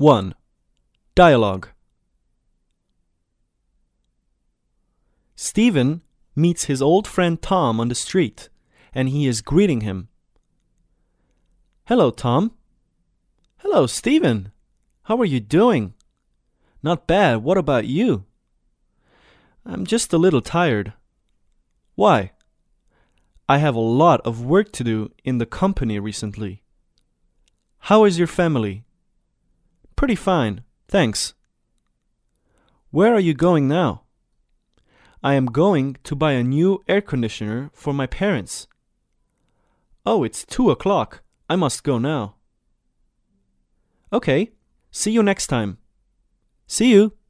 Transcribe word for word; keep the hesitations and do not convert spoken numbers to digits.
one. Dialogue. Stephen meets his old friend Tom on the street, and he is greeting him. Hello, Tom. Hello, Stephen. How are you doing? Not bad. What about you? I'm just a little tired. Why? I have a lot of work to do in the company recently. How is your family? Pretty fine, thanks. Where are you going now? I am going to buy a new air conditioner for my parents. Oh, it's two o'clock. I must go now. Okay, see you next time. See you.